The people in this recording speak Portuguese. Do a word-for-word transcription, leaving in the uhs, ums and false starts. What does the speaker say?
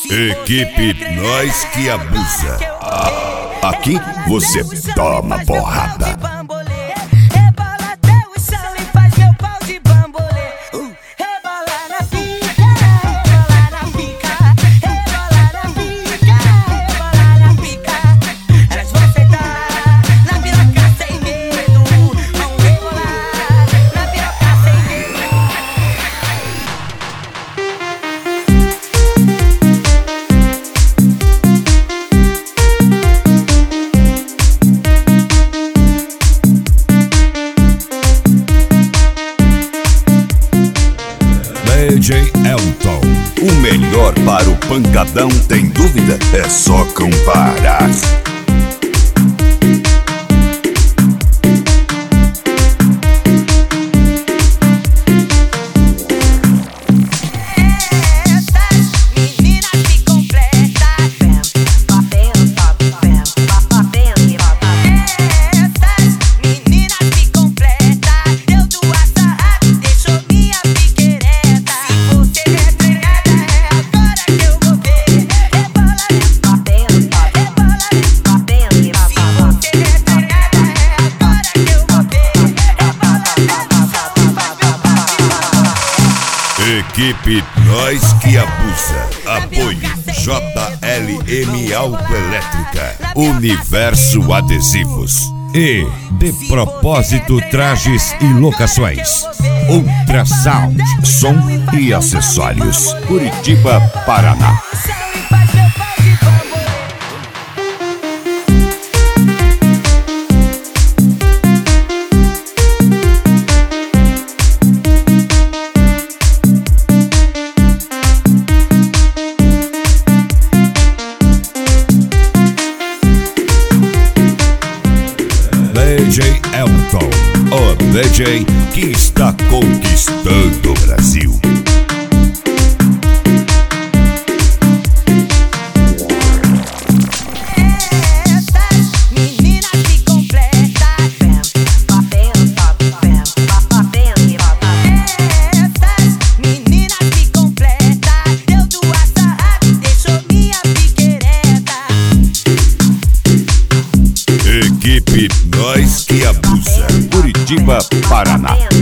Equipe Nós que Abusa. Ah, aqui você toma porrada. Rebola até o chão e faz meu pau de bambolê. Rebola na pica, rebola na pica, rebola na pica, rebola na pica. Elas vão sentar na piroca sem medo. Vão rebolar na piroca sem medo. D J Elton, o melhor para o pancadão, tem dúvida? É só comparar. Equipe Nós que Abusa. Apoio J L M Autoelétrica, Universo Adesivos e De Propósito Trajes e Locações, Ultrasound, som e acessórios, Curitiba, Paraná. D J Elton, o D J que está conquistando o Brasil. Essas meninas se completam. Essas meninas se completam. Deu duas sarradas, deixou minha piquereta. Equipe Nós que Abusa, Curitiba, Paraná.